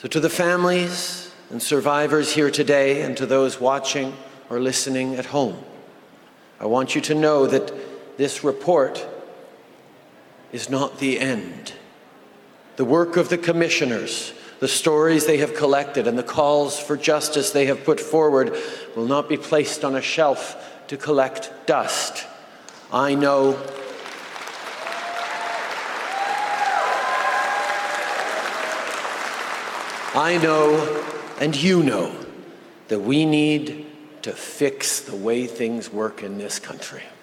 So to the families and survivors here today and to those watching or listening at home, I want you to know that this report is not the end. The work of the commissioners, the stories they have collected, and the calls for justice they have put forward will not be placed on a shelf to collect dust. I know and you know that we need to fix the way things work in this country.